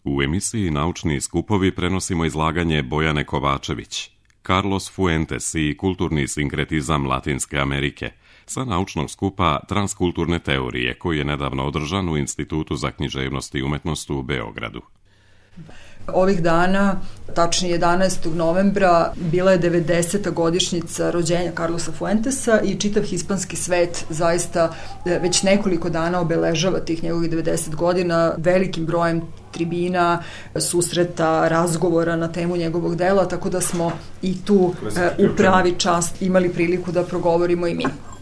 U emisiji Naučni skupovi prenosimo izlaganje Bojane Kovačević, Carlos Fuentes i kulturni sinkretizam Latinske Amerike, sa naučnog skupa Transkulturne teorije koji je nedavno održan u Institutu za književnost i umetnost u Beogradu. Ovih dana, tačnije 11. novembra, bila je 90. godišnjica rođenja Carlosa Fuentesa i čitav hispanski svet zaista već nekoliko dana obeležava tih njegovih 90 godina velikim brojem tribina, susreta, razgovora na temu njegovog dela, tako da smo i tu u pravi čas imali priliku da progovorimo i mi.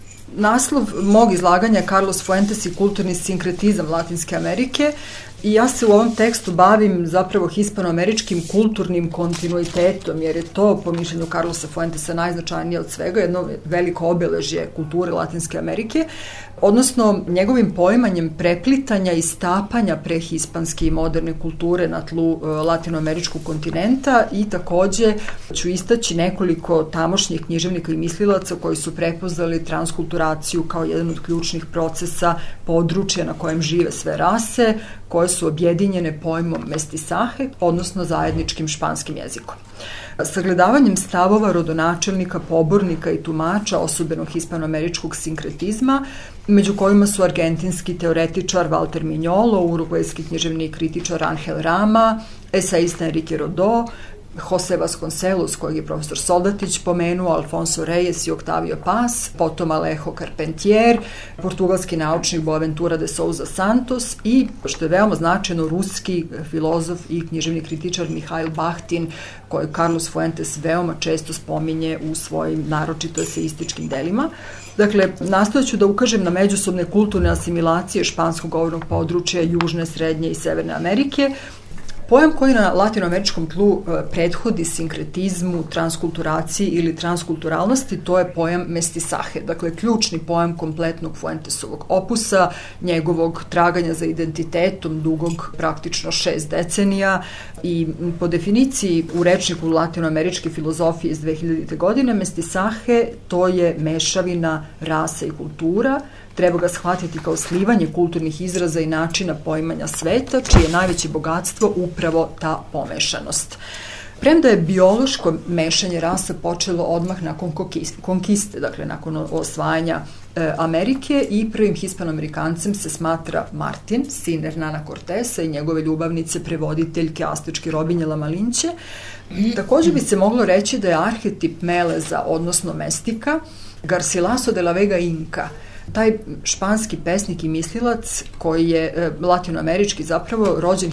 Naslov mog izlaganja je Carlos Fuentes i kulturni sinkretizam Latinske Amerike i ja se u ovom tekstu bavim zapravo hispanoameričkim kulturnim kontinuitetom, jer je to, po mišljenju Carlosa Fuentesa, najznačajnije od svega, jedno veliko obeležje kulture Latinske Amerike, odnosno njegovim poimanjem preplitanja i stapanja prehispanske i moderne kulture na tlu latinoameričkog kontinenta i takođe ću istaći nekoliko tamošnjih književnika i mislilaca koji su prepoznali transkulturaciju kao jedan od ključnih procesa područja na kojem žive sve rase, koje su objedinjene pojmom mestisaje, odnosno zajedničkim španskim jezikom. Sagledavanjem stavova rodonačelnika, pobornika i tumača osobenog hispanoameričkog sinkretizma, među kojima su argentinski teoretičar Walter Mignolo, urugvajski književni kritičar Angel Rama, esaista Enrique Rodó, José Vasconcelos, kojeg je profesor Soldatić pomenuo, Alfonso Reyes i Octavio Paz, potom Alejo Carpentier, portugalski naučnik Boaventura de Souza Santos i, što je veoma značajno, ruski filozof i književni kritičar Mihail Bahtin, koji Carlos Fuentes veoma često spominje u svojim naročito eseističkim delima. Dakle, nastojat ću da ukažem na međusobne kulturne asimilacije španskog govornog područja Južne, Srednje i Severne Amerike. Pojam koji na latinoameričkom tlu prethodi sinkretizmu, transkulturaciji ili transkulturalnosti, to je pojam mestisaje, dakle ključni pojam kompletnog Fuentesovog opusa, njegovog traganja za identitetom dugog praktično 6 decenija i po definiciji u rečniku latinoameričke filozofije iz 2000. godine, mestisaje to je mešavina rasa i kultura. Treba ga shvatiti kao slivanje kulturnih izraza i načina poimanja sveta, čije je najveće bogatstvo upravo ta pomešanost. Premda je biološko mešanje rasa počelo odmah nakon konkiste, dakle nakon osvajanja Amerike, i prvim hispanoamerikancem se smatra Martin, sin Hernana Cortesa i njegove ljubavnice, prevoditeljke aztečke robinje La Malinche. Također bi se moglo reći da je arhetip Meleza, odnosno mestika, Garcilaso de la Vega Inca, taj španski pesnik i mislilac koji je latinoamerički zapravo rođen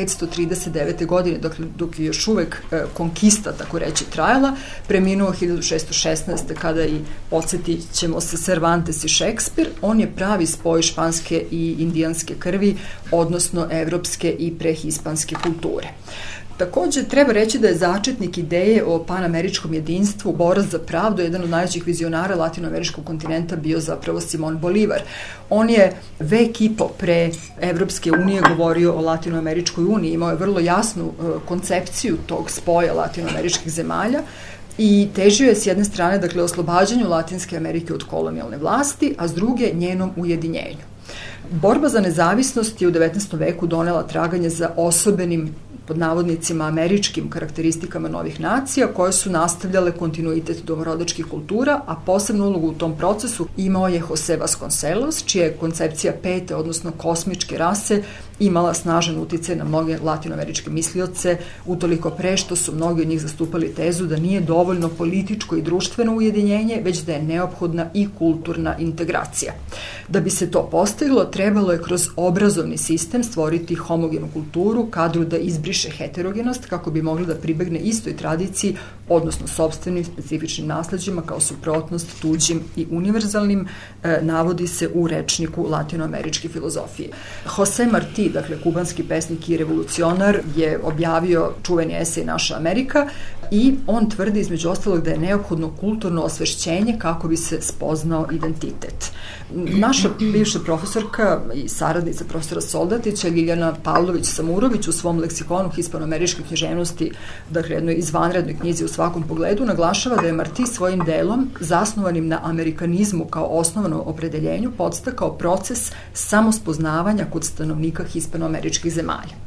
1539. godine, dok je još uvek konkista, tako reći, trajala, preminuo 1616. kada i podsjetit ćemo se Cervantes i Šekspir. On je pravi spoj španske i indijanske krvi, odnosno evropske i prehispanske kulture. Takođe, treba reći da je začetnik ideje o panameričkom jedinstvu, borac za pravdu, jedan od najvećih vizionara latinoameričkog kontinenta bio zapravo Simon Bolivar. On je vek i po pre Evropske unije govorio o latinoameričkoj uniji, imao je vrlo jasnu koncepciju tog spoja latinoameričkih zemalja i težio je s jedne strane, dakle, oslobađanju Latinske Amerike od kolonijalne vlasti, a s druge njenom ujedinjenju. Borba za nezavisnost je u 19. veku donela traganje za osobenim, pod navodnicima, američkim karakteristikama novih nacija koje su nastavljale kontinuitet domorodačkih kultura, a posebnu ulogu u tom procesu imao je José Vasconcelos, čija je koncepcija pete, odnosno kosmičke rase, imala snažan uticaj na mnoge latinoameričke mislioce, utoliko pre što su mnogi od njih zastupali tezu da nije dovoljno političko i društveno ujedinjenje, već da je neophodna i kulturna integracija. Da bi se to postiglo, trebalo je kroz obrazovni sistem stvoriti homogenu kulturu, kadru da izbriše heterogenost, kako bi mogli da pribegne istoj tradiciji, odnosno sopstvenim specifičnim nasleđima kao suprotnost tuđim i univerzalnim, navodi se u rečniku latinoameričke filozofije. José Martí, dakle kubanski pesnik i revolucionar, je objavio čuveni esej Naša Amerika i on tvrdi između ostalog da je neophodno kulturno osvešćenje kako bi se spoznao identitet. Naša bivša profesorka i saradnica profesora Soldatića, Ljiljana Pavlović-Samurović, u svom leksikonu hispanoameričke književnosti, dakle jednoj izvanrednoj knjizi u svakom pogledu, naglašava da je Martí svojim delom, zasnovanim na amerikanizmu kao osnovnom opredeljenju, podstakao proces samospoznavanja kod stanovnika hispanoameričkih zemalja.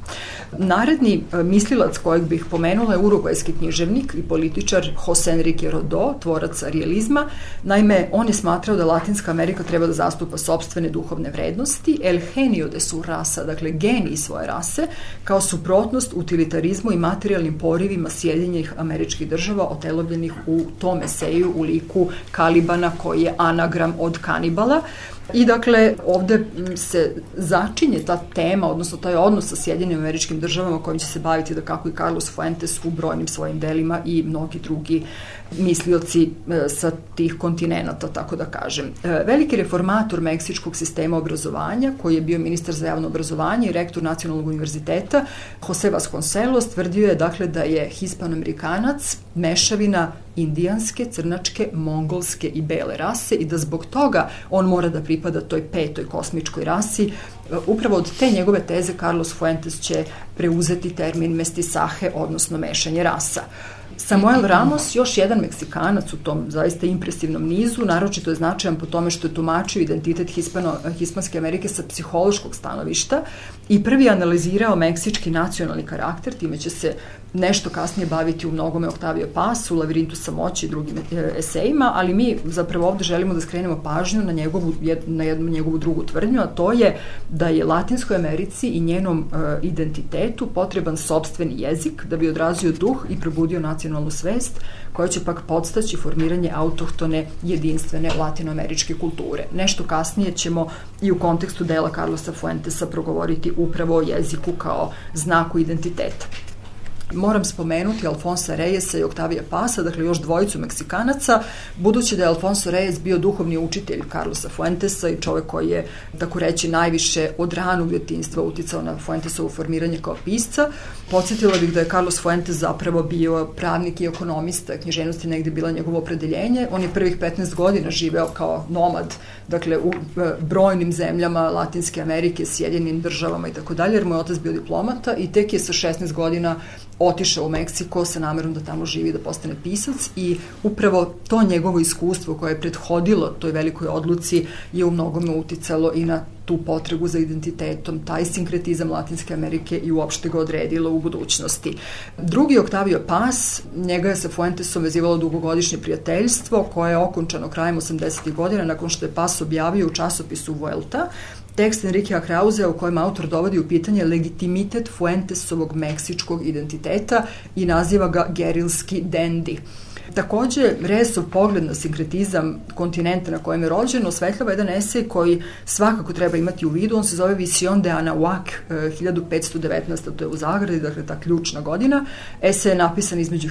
Naredni mislilac kojeg bih pomenula je urugvajski književnik i političar José Enrique Rodó, tvorac realizma. Naime, on je smatrao da Latinska Amerika treba da zastupa sopstvene duhovne vrednosti, el genio de su rasa, dakle genij svoje rase, kao suprotnost utilitarizmu i materijalnim porivima Sjedinjenih Američkih Država otelovljenih u tom eseju u liku Kalibana koji je anagram od kanibala. I dakle, ovde se začinje ta tema, odnosno taj odnos sa Sjedinjenim Američkim Državama kojim će se baviti da kako i Carlos Fuentes u brojnim svojim delima i mnogi drugi mislioci sa tih kontinenata, tako da kažem. Veliki reformator meksičkog sistema obrazovanja, koji je bio ministar za javno obrazovanje i rektor Nacionalnog univerziteta, José Vasconcelos, tvrdio je dakle da je Hispanoamerikanac mešavina indijanske, crnačke, mongolske i bele rase i da zbog toga on mora da pripada toj petoj kosmičkoj rasi. Upravo od te njegove teze Carlos Fuentes će preuzeti termin mestisaje, odnosno mešanje rasa. Samuel Ramos, još jedan Meksikanac u tom zaista impresivnom nizu, naročito je značajan po tome što je tumačio identitet Hispanske Amerike sa psihološkog stanovišta i prvi analizirao meksički nacionalni karakter, time će se nešto kasnije baviti u mnogome Octavio Paz, u Lavirintu samoći i drugim esejima, ali mi zapravo ovde želimo da skrenemo pažnju na jednu njegovu drugu tvrdnju, a to je da je Latinskoj Americi i njenom identitetu potreban sopstveni jezik da bi odrazio duh i probudio nacionalnu svest, koja će pak podstaći formiranje autohtone jedinstvene latinoameričke kulture. Nešto kasnije ćemo i u kontekstu dela Carlosa Fuentesa progovoriti upravo o jeziku kao znaku identiteta. Moram spomenuti Alfonsa Reyesa i Octavia Paza, dakle još dvojicu Meksikanaca, budući da je Alfonso Reyes bio duhovni učitelj Carlosa Fuentesa i čovek koji je, tako reći, najviše od ranog djetinjstva uticao na Fuentesovo formiranje kao pisca. Podsjetila bih da je Carlos Fuentes zapravo bio pravnik i ekonomista, književnost je negde bila njegovo opredeljenje. On je prvih 15 godina živeo kao nomad, dakle u brojnim zemljama Latinske Amerike, Sjedinjenim Državama i tako dalje, jer mu je otac bio diplomata i tek je sa 16 godina otišao u Meksiko sa namerom da tamo živi, da postane pisac i upravo to njegovo iskustvo koje je prethodilo toj velikoj odluci je u mnogome uticalo i na tu potrebu za identitetom, taj sinkretizam Latinske Amerike i uopšte ga odredilo u budućnosti. Drugi Octavio Paz, njega je sa Fuentesom vezivalo dugogodišnje prijateljstvo koje je okončano krajem 80. godina nakon što je Paz objavio u časopisu Vuelta tekst Enriquea Krausea u kojem autor dovodi u pitanje legitimitet Fuentesovog meksičkog identiteta i naziva ga gerilski dendi. Takođe, Reyesov pogled na sinkretizam kontinenta na kojem je rođen osvetljava jedan esej koji svakako treba imati u vidu. On se zove Visión de Anahuac 1519, to je u zagradi, dakle ta ključna godina. Esej je napisan između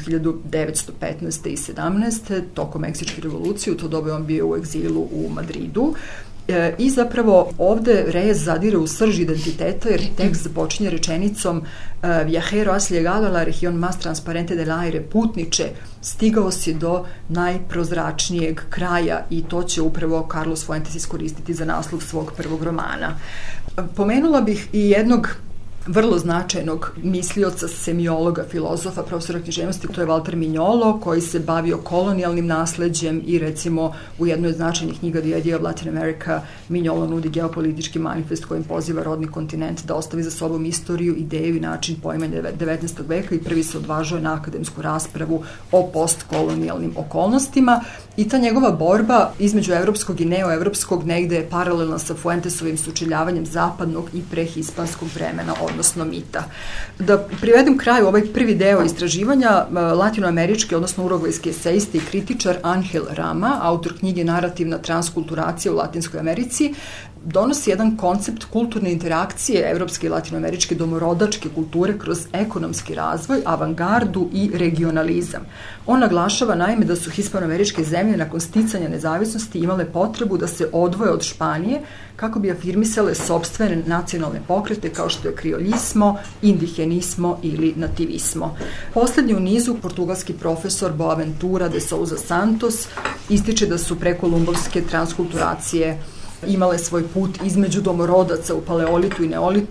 1915. i 17. tokom Meksičke revolucije, u to dobe on bio u egzilu u Madridu. I zapravo ovde Reyes zadire u srž identiteta jer tekst započinje rečenicom Viajero has llegado a la región más transparente del aire, putniče, stigao si do najprozračnijeg kraja i to će upravo Carlos Fuentes iskoristiti za naslov svog prvog romana. Pomenula bih i jednog vrlo značajnog mislioca, semiologa, filozofa, profesora književnosti, to je Walter Mignolo, koji se bavio kolonijalnim nasleđem i recimo u jednoj od značajnih knjiga The Idea of Latin America Mignolo nudi geopolitički manifest kojim poziva rodni kontinent da ostavi za sobom istoriju, ideju i način poimanja 19. veka i prvi se odvažuje na akademsku raspravu o postkolonijalnim okolnostima i ta njegova borba između evropskog i neoevropskog negde je paralelna sa Fuentesovim sučeljavanjem zapadnog i prehispanskog vremena, odnosno mita. Da privedem kraju ovaj prvi deo istraživanja, latinoamerički, odnosno urugvajski esejista i kritičar Angel Rama, autor knjige Narativna transkulturacija u Latinskoj Americi, donosi jedan koncept kulturne interakcije evropske i latinoameričke domorodačke kulture kroz ekonomski razvoj, avangardu i regionalizam. On naglašava naime da su hispanoameričke zemlje nakon sticanja nezavisnosti imale potrebu da se odvoje od Španije kako bi afirmisale sopstvene nacionalne pokrete kao što je krioljismo, indigenismo ili nativismo. Poslednji u nizu, portugalski profesor Boaventura de Souza Santos, ističe da su prekolumbovske transkulturacije imale svoj put između domorodaca u paleolitu i neolitu,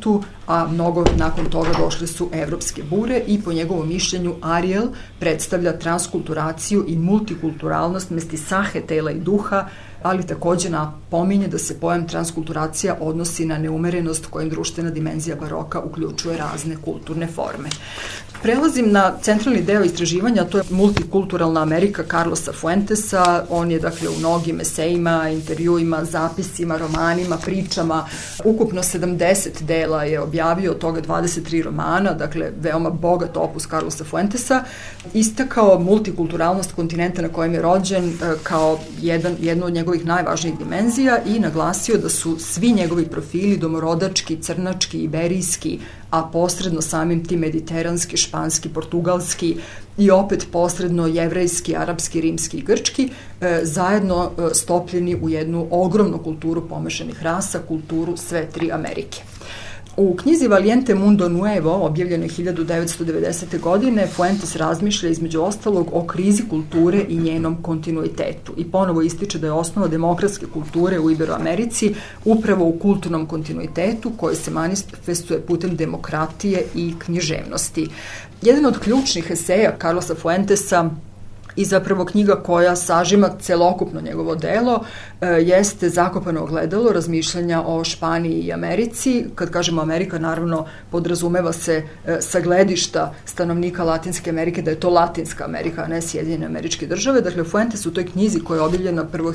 a mnogo nakon toga došle su evropske bure i po njegovom mišljenju Ariel predstavlja transkulturaciju i multikulturalnost mestisahe tela i duha, ali takođe napominje da se pojam transkulturacija odnosi na neumerenost kojim društvena dimenzija baroka uključuje razne kulturne forme. Prelazim na centralni deo istraživanja, to je multikulturalna Amerika Carlosa Fuentesa. On je dakle u mnogim esejima, intervjuima, zapisima, romanima, pričama, ukupno 70 dela je objavio, od toga 23 romana, dakle veoma bogat opus Carlosa Fuentesa, istakao multikulturalnost kontinenta na kojem je rođen kao jednu od njegovih najvažnijih dimenzija i naglasio da su svi njegovi profili domorodački, crnački, iberijski, a posredno samim tim mediteranski, španski, portugalski i opet posredno jevrejski, arapski, rimski i grčki, zajedno stopljeni u jednu ogromnu kulturu pomešanih rasa, kulturu sve tri Amerike. U knjizi Valiente Mundo Nuevo, objavljenoj 1990. godine, Fuentes razmišlja između ostalog o krizi kulture i njenom kontinuitetu i ponovo ističe da je osnova demokratske kulture u Iberoamerici upravo u kulturnom kontinuitetu koji se manifestuje putem demokratije i književnosti. Jedan od ključnih eseja Carlosa Fuentesa i zapravo knjiga koja sažima celokupno njegovo delo jeste Zakopano ogledalo, razmišljanja o Španiji i Americi. Kad kažemo Amerika, naravno podrazumeva se sa gledišta stanovnika Latinske Amerike da je to Latinska Amerika, a ne Sjedinjene Američke Države. Dakle, Fuentes u toj knjizi koja je objavljena prvo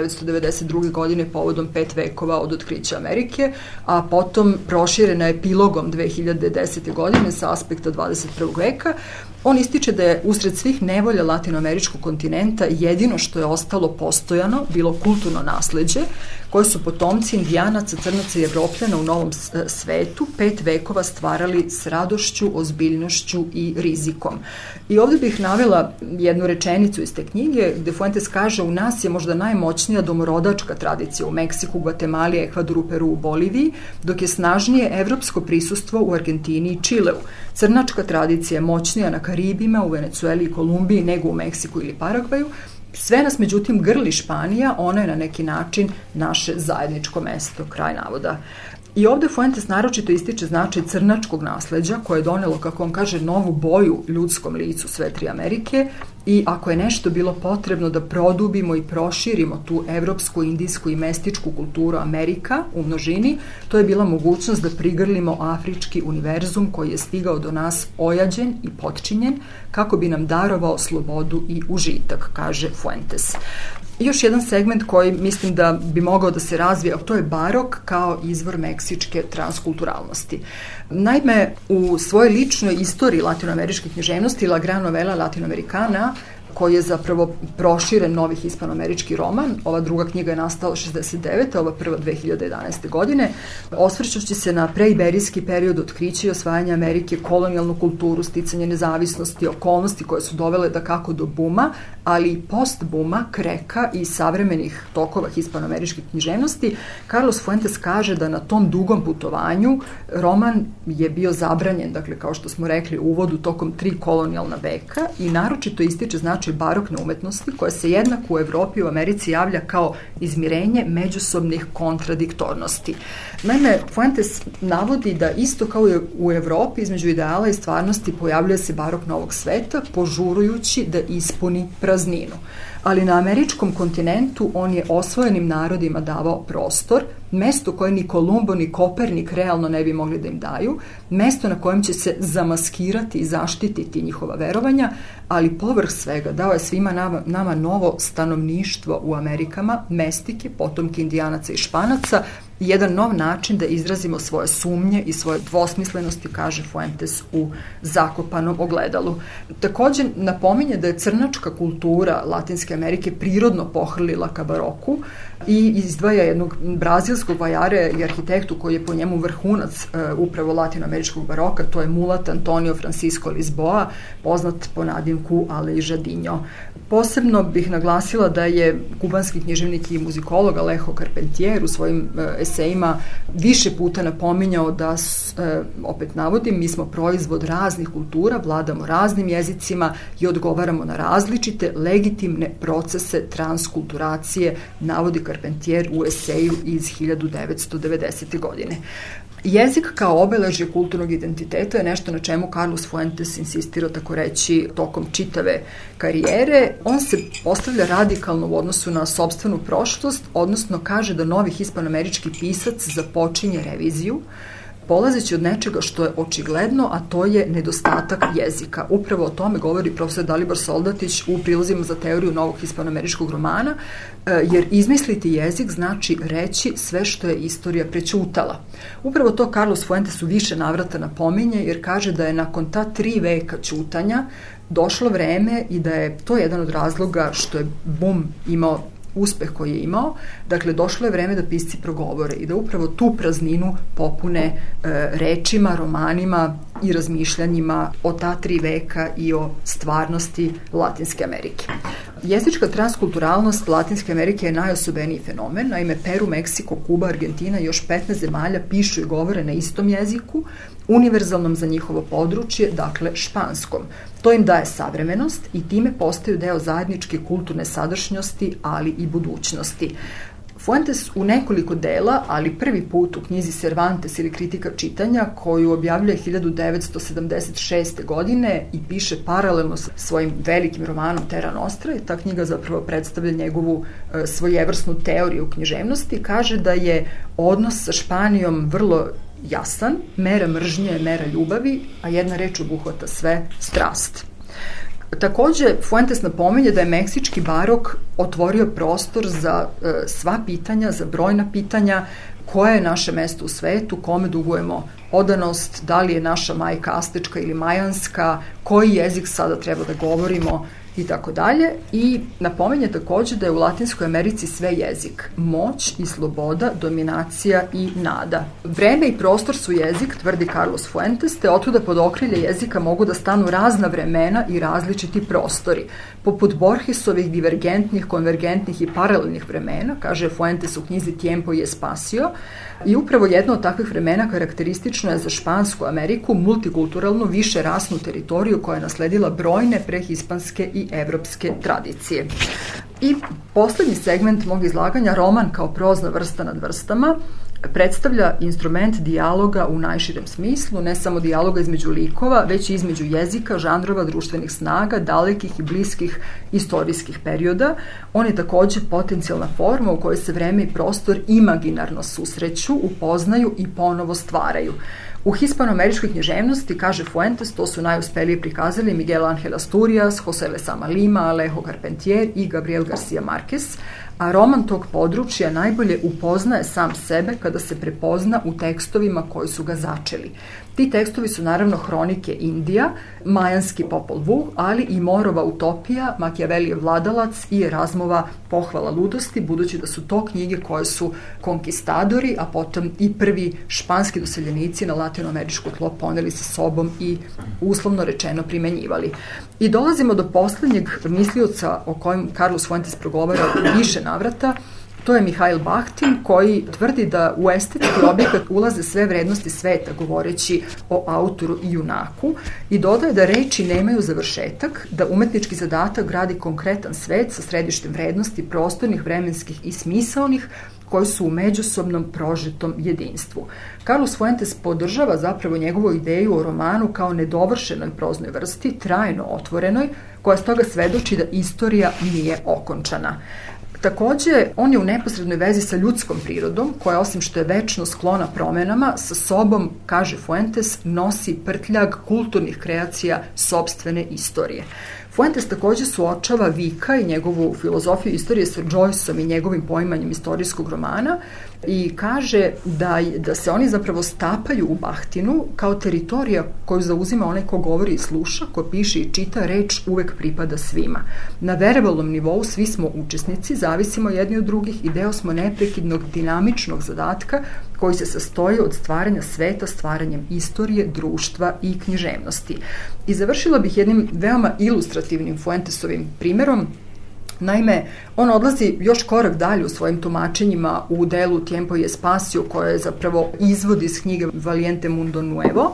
1992. godine povodom 5 vekova od otkrića Amerike, a potom proširena epilogom 2010. godine sa aspekta 21. veka, on ističe da je usred svih nevolja latinoameričkog kontinenta jedino što je ostalo postojano bilo kulturno nasleđe koje su potomci Indijanaca, Crnaca i Evropljana u Novom svetu 5 vekova stvarali s radošću, ozbiljnošću i rizikom. I ovdje bih navela jednu rečenicu iz te knjige gde Fuentes kaže: u nas je možda najmoćnija domorodačka tradicija u Meksiku, Gvatemali, Ekvadoru, Peru, Boliviji, dok je snažnije evropsko prisustvo u Argentini i Čileu. Crnačka tradicija je moćnija na Karibima, u Venecueli i Kolumbiji nego u Meksiku ili Paragvaju. Sve nas, međutim, grli Španija, ona je na neki način naše zajedničko mesto, kraj navoda. I ovde Fuentes naročito ističe značaj crnačkog nasleđa koje je donelo, kako on kaže, novu boju ljudskom licu sve tri Amerike i ako je nešto bilo potrebno da produbimo i proširimo tu evropsku, indijsku i mestičku kulturu Amerika u množini, to je bila mogućnost da prigrlimo afrički univerzum koji je stigao do nas ojađen i potčinjen kako bi nam darovao slobodu i užitak, kaže Fuentes. Još jedan segment koji mislim da bi mogao da se razvije, a to je barok kao izvor meksičke transkulturalnosti. Naime, u svojoj ličnoj istoriji latinoameričke književnosti La Gran Novela Latinoamericana, koji je zapravo proširen novi hispanoamerički roman. Ova druga knjiga je nastala 69. ova prva 2011. godine. Osvrćući se na preiberijski period otkrića i osvajanja Amerike, kolonijalnu kulturu, sticanje nezavisnosti, okolnosti koje su dovele da kako do buma, ali i post-buma, kreka i savremenih tokova hispanoameričke književnosti, Carlos Fuentes kaže da na tom dugom putovanju roman je bio zabranjen, dakle kao što smo rekli u uvodu, tokom 3 kolonijalna veka i naročito ističe značaj barokne umetnosti koja se jednako u Evropi i u Americi javlja kao izmirenje međusobnih kontradiktornosti. Naime, Fuentes navodi da isto kao i u Evropi između ideala i stvarnosti pojavljuje se barok novog sveta, požurujući da ispuni prazninu. Ali na američkom kontinentu on je osvojenim narodima davao prostor, mesto koje ni Kolumbo ni Kopernik realno ne bi mogli da im daju, mesto na kojem će se zamaskirati i zaštititi njihova verovanja, ali povrh svega dao je svima nama novo stanovništvo u Amerikama, mestike, potomke Indijanaca i Španaca, jedan nov način da izrazimo svoje sumnje i svoje dvosmislenosti, kaže Fuentes u Zakopanom ogledalu. Također napominje da je crnačka kultura Latinske Amerike prirodno pohrlila ka baroku i izdvaja jednog brazilskog vajare i arhitektu koji je po njemu vrhunac upravo latinoameričkog baroka, to je mulat Antonio Francisco Lisboa, poznat po nadimku Aleijadinho. Posebno bih naglasila da je kubanski književnik i muzikolog Alejo Carpentier u svojim esejima više puta napominjao da, opet navodim, mi smo proizvod raznih kultura, vladamo raznim jezicima i odgovaramo na različite legitimne procese transkulturacije, navodi Carpentier u eseju iz 1990. godine. Jezik kao obeležje kulturnog identiteta je nešto na čemu Carlos Fuentes insistira, tako reći, tokom čitave karijere. On se postavlja radikalno u odnosu na sopstvenu prošlost, odnosno kaže da novi hispanoamerički pisac započinje reviziju, polazeći od nečega što je očigledno, a to je nedostatak jezika. Upravo o tome govori profesor Dalibor Soldatić u prilozima za teoriju novog hispanoameričkog romana, jer izmisliti jezik znači reći sve što je istorija prećutala. Upravo to Carlos Fuentes u više navrata napominje, jer kaže da je nakon ta 3 veka ćutanja došlo vreme i da je to jedan od razloga što je Boom imao uspeh koji je imao. Dakle, došlo je vreme da pisci progovore i da upravo tu prazninu popune rečima, romanima i razmišljanjima o ta 3 veka i o stvarnosti Latinske Amerike. Jezička transkulturalnost Latinske Amerike je najosobeniji fenomen. Naime, Peru, Meksiko, Kuba, Argentina i još 15 zemalja pišu i govore na istom jeziku, univerzalnom za njihovo područje, dakle španskom. To im daje savremenost i time postaju deo zajedničke kulturne sadašnjosti, ali i budućnosti. Fuentes u nekoliko dela, ali prvi put u knjizi Cervantes ili Kritika čitanja, koju objavljuje 1976. godine i piše paralelno sa svojim velikim romanom Terra Nostra, i ta knjiga zapravo predstavlja njegovu svojevrsnu teoriju književnosti, kaže da je odnos sa Španijom vrlo jasan, mera mržnje je mera ljubavi, a jedna reč obuhvata sve, strast. Takođe, Fuentes napominje da je meksički barok otvorio prostor za sva pitanja, za brojna pitanja, koje je naše mesto u svetu, kome dugujemo odanost, da li je naša majka astečka ili majanska, koji jezik sada treba da govorimo i tako dalje. I napominje takođe da je u Latinskoj Americi sve jezik, moć i sloboda, dominacija i nada. Vreme i prostor su jezik, tvrdi Carlos Fuentes, te otuda pod okrilje jezika mogu da stanu razna vremena i različiti prostori. Poput Borgesovih divergentnih, konvergentnih i paralelnih vremena, kaže Fuentes u knjizi Tiempo y Espacio, i upravo jedno od takvih vremena karakteristično je za Špansku Ameriku, multikulturalnu, više rasnu teritoriju koja je nasledila brojne prehispanske i evropske tradicije. I poslednji segment mog izlaganja, roman kao prozna vrsta nad vrstama, predstavlja instrument dijaloga u najširem smislu, ne samo dijaloga između likova, već i između jezika, žanrova, društvenih snaga, dalekih i bliskih istorijskih perioda. On je takođe potencijalna forma u kojoj se vreme i prostor imaginarno susreću, upoznaju i ponovo stvaraju. U hispanoameričkoj književnosti, kaže Fuentes, to su najuspelije prikazali Miguel Ángel Asturias, José Lezama Lima, Alejo Carpentier i Gabriel García Márquez, a roman tog područja najbolje upoznaje sam sebe kada se prepozna u tekstovima koji su ga začeli. Ti tekstovi su naravno hronike Indija, majanski Popol Vuh, ali i Morova utopija, Makijavelijev vladalac i Erazmova pohvala ludosti, budući da su to knjige koje su konkistadori, a potom i prvi španski doseljenici na latinoameričko tlo poneli sa sobom i uslovno rečeno primenjivali. I dolazimo do poslednjeg mislioca o kojem Carlos Fuentes progovara u više navrata. To je Mihail Bahtin, koji tvrdi da u estetski objekat ulaze sve vrednosti sveta, govoreći o autoru i junaku, i dodaje da reči nemaju završetak, da umetnički zadatak gradi konkretan svet sa središtem vrednosti prostornih, vremenskih i smisaonih, koji su u međusobnom prožetom jedinstvu. Carlos Fuentes podržava zapravo njegovu ideju o romanu kao nedovršenoj proznoj vrsti, trajno otvorenoj, koja stoga svedoči da istorija nije okončana. Takođe, on je u neposrednoj vezi sa ljudskom prirodom, koja osim što je večno sklona promenama, sa sobom, kaže Fuentes, nosi prtljag kulturnih kreacija sopstvene istorije. Fuentes takođe suočava Vika i njegovu filozofiju istorije sa Joyceom i njegovim poimanjem istorijskog romana i kaže da se oni zapravo stapaju u Bahtinu kao teritorija koju zauzima onaj ko govori i sluša, ko piše i čita, reč uvek pripada svima. Na verbalnom nivou svi smo učesnici, zavisimo jedni od drugih i deo smo neprekidnog dinamičnog zadatka koji se sastoji od stvaranja sveta, stvaranjem istorije, društva i književnosti. I završila bih jednim veoma ilustrativnim Fuentesovim primerom. Naime, on odlazi još korak dalje u svojim tumačenjima u delu Tiempo y Espacio, koje je zapravo izvod iz knjige Valiente Mundo Nuevo,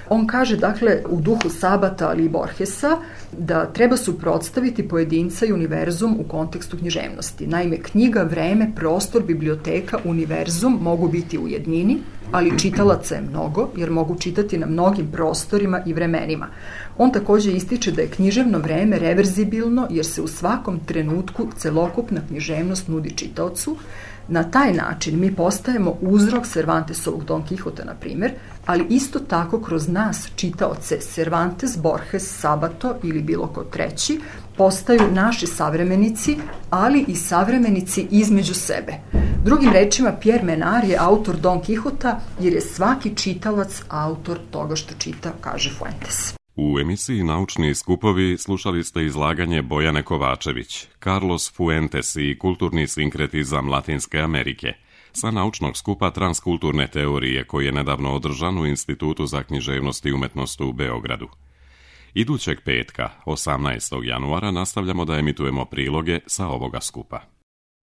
On kaže, dakle, u duhu Sabata, ali i Borgesa, da treba suprotstaviti pojedinca i univerzum u kontekstu književnosti. Naime, knjiga, vreme, prostor, biblioteka, univerzum mogu biti u jednini, ali čitalaca je mnogo, jer mogu čitati na mnogim prostorima i vremenima. On takođe ističe da je književno vreme reverzibilno, jer se u svakom trenutku celokupna književnost nudi čitaocu. Na taj način mi postajemo uzrok Cervantesovog Don Quixota, na primjer, ali isto tako kroz nas, čitaoce, Cervantes, Borges, Sabato ili bilo ko treći, postaju naši savremenici, ali i savremenici između sebe. Drugim rečima, Pierre Menard je autor Don Quixota jer je svaki čitalac autor toga što čita, kaže Fuentes. U emisiji Naučni skupovi slušali ste izlaganje Bojane Kovačević, Carlos Fuentes i kulturni sinkretizam Latinske Amerike sa naučnog skupa transkulturne teorije koji je nedavno održan u Institutu za književnost i umetnost u Beogradu. Idućeg petka, 18. januara, nastavljamo da emitujemo priloge sa ovoga skupa.